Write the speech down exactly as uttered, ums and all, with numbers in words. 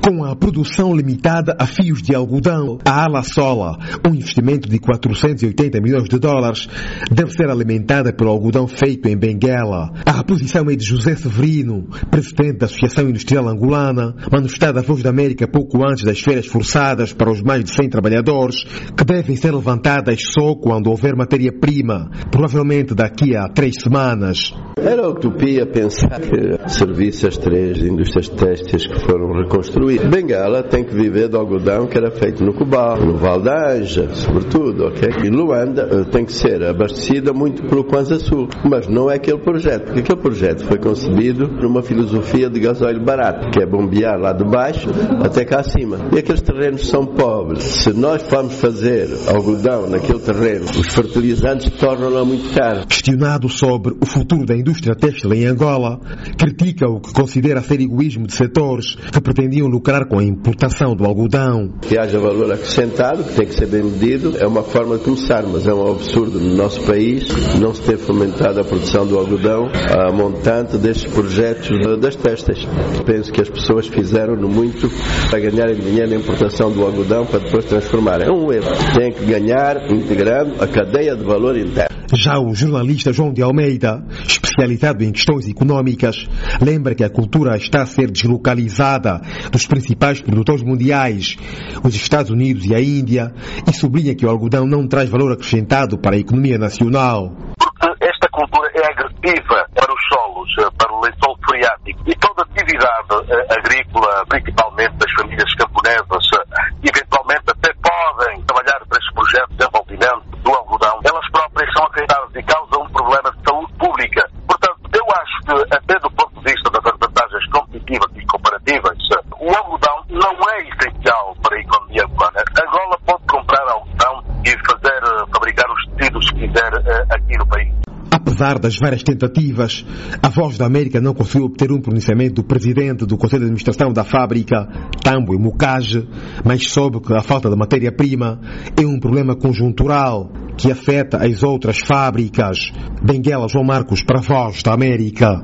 Com a produção limitada a fios de algodão, a Ala Sola, um investimento de quatrocentos e oitenta milhões de dólares, deve ser alimentada pelo algodão feito em Benguela. A reposição é de José Severino, presidente da Associação Industrial Angolana, manifestada à Voz da América pouco antes das férias forçadas para os mais de cem trabalhadores, que devem ser levantadas só quando houver matéria-prima, provavelmente daqui a três semanas. Era utopia pensar que servisse as três indústrias têxteis que foram reconstruídas. Benguela tem que viver do algodão que era feito no Cubal, no Val da Anja, sobretudo, ok? E Luanda tem que ser abastecida muito pelo Kwanza Sul, mas não é aquele projeto, porque aquele projeto foi concebido numa filosofia de gasóleo barato, que é bombear lá de baixo até cá acima. E aqueles terrenos são pobres. Se nós formos fazer algodão naquele terreno, os fertilizantes tornam-no muito caro. Questionado sobre o futuro da indústria têxtil em Angola, critica o que considera ser egoísmo de setores que pretendiam lucrar com a importação do algodão. Que haja valor acrescentado, que tem que ser bem medido, é uma forma de começar, mas é um absurdo no nosso país não se ter fomentado a produção do algodão a montante destes projetos das têxteis. Penso que as pessoas fizeram-no muito para ganharem dinheiro na importação do algodão para depois transformarem. É um erro. Tem que ganhar integrando a cadeia de valor interno. Já o jornalista João de Almeida, especializado em questões económicas, lembra que a cultura está a ser deslocalizada dos principais produtores mundiais, os Estados Unidos e a Índia, e sublinha que o algodão não traz valor acrescentado para a economia nacional. Porque esta cultura é agressiva para os solos, para o lençol freático, e toda atividade agrícola, principalmente das famílias camponesas, eventualmente até podem trabalhar para estes projetos de desenvolvimento do algodão, elas próprias são afetadas e causam um problema de saúde pública. Portanto, eu acho que, até do ponto de vista das vantagens competitivas e comparativas, o algodão não é essencial para a economia angolana. Angola pode comprar algodão e fazer, fabricar os tecidos que quiser aqui no país. Apesar das várias tentativas, a Voz da América não conseguiu obter um pronunciamento do presidente do Conselho de Administração da fábrica, Tambo Mukage, mas soube que a falta de matéria-prima é um problema conjuntural que afeta as outras fábricas. Benguela, João Marcos, para a Voz da América.